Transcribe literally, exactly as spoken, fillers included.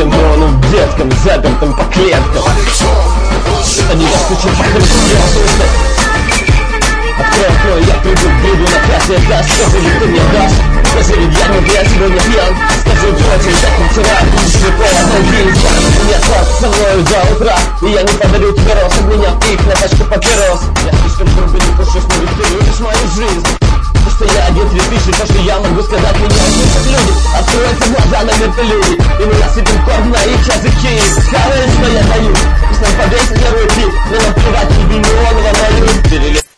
лимону деткам, запертым по клеткам. Они достучат по крыше. Открой окно, я приду, приду на кассе, даст, скажи, ты мне дашь. Скажи, я не я сегодня пьян. Скажи, очень как и вчера. Слепой остановился, меня остался со мною до утра. И я не подарю тебе роз, обменяв их на пачку папирос. Я слишком грубо не пушусь, но ведь ты любишь мою жизнь. То, что я один три тысячи, то, что я могу сказать, меня услышат люди. Откроются глаза на вертолюте, и мы насыпем корм на их языки. Сказали, что я даю, и с нам повесить на руки. Но наплевать тебе миллионов на мою.